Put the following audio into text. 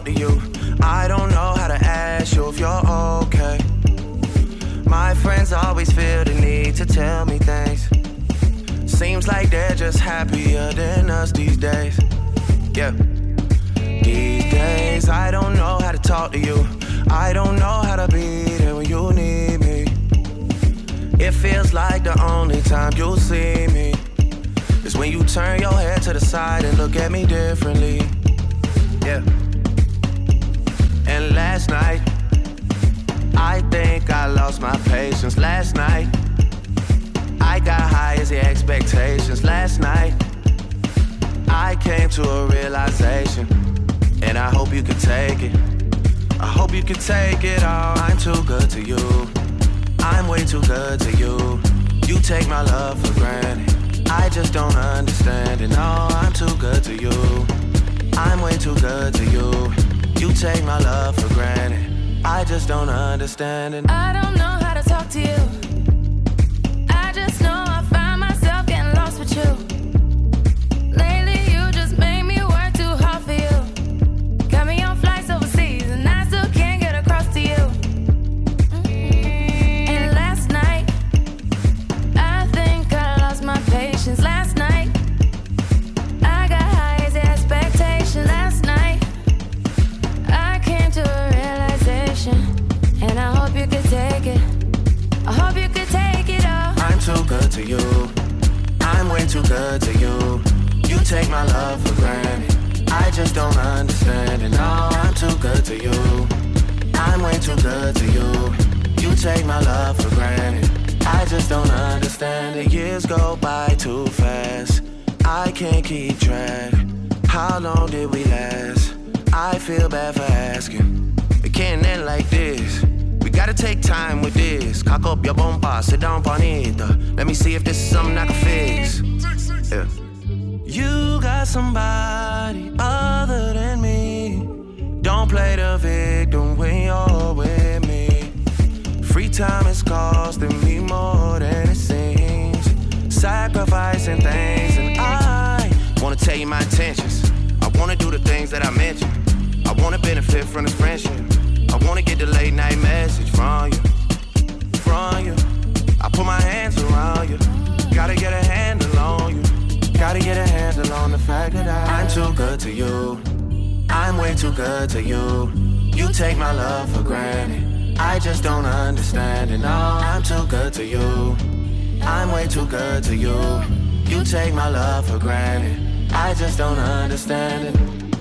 talk to you. I don't know how to ask you if you're okay. My friends always feel the need to tell me things. Seems like they're just happier than us these days. Yeah. These days, I don't know how to talk to you. I don't know how to be there when you need me. It feels like the only time you'll see me is when you turn your head to the side and look at me differently. Yeah. And last night, I think I lost my patience. Last night, I got high as the expectations. Last night, I came to a realization, and I hope you can take it. I hope you can take it all. I'm too good to you. I'm way too good to you. You take my love for granted. I just don't understand it. No, I'm too good to you. I'm way too good to you. You take my love for granted. I just don't understand it. I don't know how to talk to you. I just know I find myself getting lost with you. Lately you just made me work too hard for you. Got me on flights overseas and I still can't get across to you. And last night, I think I lost my patience. Last night, I got high as the expectation. Last night, I came to a realization, and I hope you could take it. I hope you could take it all. I'm too good to you. I'm way too good to you. You take my love for granted. I just don't understand it. No, I'm too good to you. I'm way too good to you. You take my love for granted. I just don't understand it. Years go by too fast. I can't keep track. How long did we last? I feel bad for asking. It can't end like this. We gotta take time with this. Cock up your bomba, sit down, bonita. Let me see if this is something I can fix. Yeah. You got somebody other than me. Don't play the victim when you're with me. Free time is costing me more than it seems. Sacrificing things, and I wanna tell you my intentions. I wanna do the things that I mentioned. I wanna benefit from this friendship. I wanna get the late night message from you. I put my hands around you. Gotta get a handle on you. Gotta get a handle on the fact that I'm too good to you. I'm way too good to you. You take my love for granted. I just don't understand it. No, I'm too good to you. I'm way too good to you. You take my love for granted. I just don't understand it.